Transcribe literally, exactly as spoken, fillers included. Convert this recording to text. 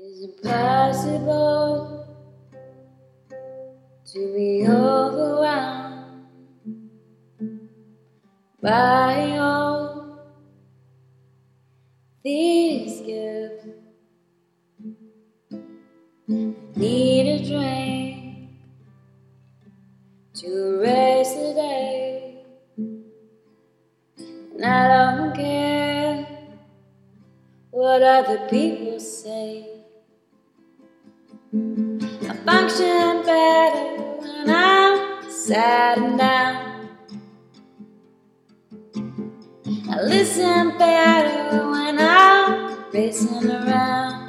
Is it possible to be overwhelmed by all these gifts? Need a drink to erase the day, and I don't care what other people say. I function better when I'm sad and down. I listen better when I'm racing around.